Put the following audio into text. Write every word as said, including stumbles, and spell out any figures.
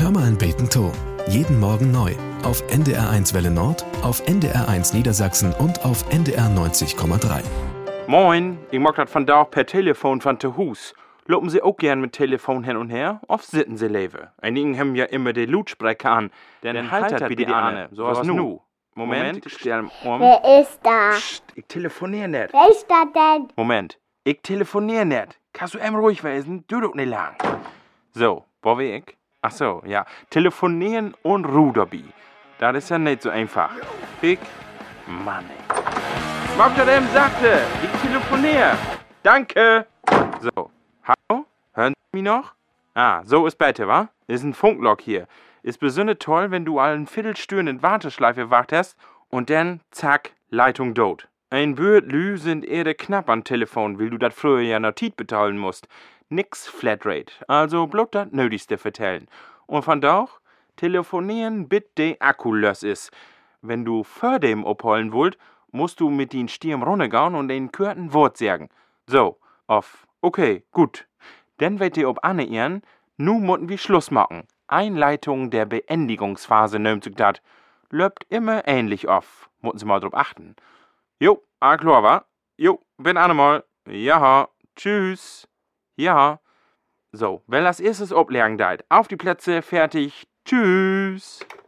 Hör mal ein Beten to. Jeden Morgen neu. Auf N D R eins Welle Nord, auf N D R eins Niedersachsen und auf N D R neunzig Komma drei. Moin, ich mag das von da auch per Telefon von zu Hus. Lopen Sie auch gern mit Telefon hin und her? Oft sitten Sie leve. Einigen haben ja immer die Lautsprecher an. Dann haltet bitte an, so was nu. Moment, ich stell um. Wer ist da? Psst, ich telefonier nicht. Wer ist da denn? Moment, ich telefonier nicht. Kannst du eben ruhig werden? Du doch nicht lang. So, wo will ich? Ach so, ja. Telefonieren und Ruderbi. Das ist ja nicht so einfach. Ich, Mann, ey. Mag das eben sagte, ich telefonier. Danke. So, hallo? Hören Sie mich noch? Ah, so ist besser, wa? Ist ein Funklog hier. Ist besonders toll, wenn du allen Viertelstunden in Warteschleife wacht hast und dann, zack, Leitung tot. Ein Bürt Lü sind eher knapp an Telefon, weil du das früher ja noch Tiet bezahlen musst. Nix Flatrate, also bloß das Nötigste vertellen. Und von doch, telefonieren bit de Akku lös is. Wenn du vor dem abholen wollt, musst du mit den Stirn runtergehen und den kürten Wort sagen. So, auf, okay, gut. Dann wird ihr ob Anne ihren, nu mutten wir Schluss machen. Einleitung der Beendigungsphase nimmt sich dat. Löbt immer ähnlich auf. Mutten Sie mal drauf achten. Jo, a klar, wa? Jo, bin Anne mal. Jaha, tschüss. Ja. So, wenn das erstes Oblernen deit. Auf die Plätze, fertig. Tschüss.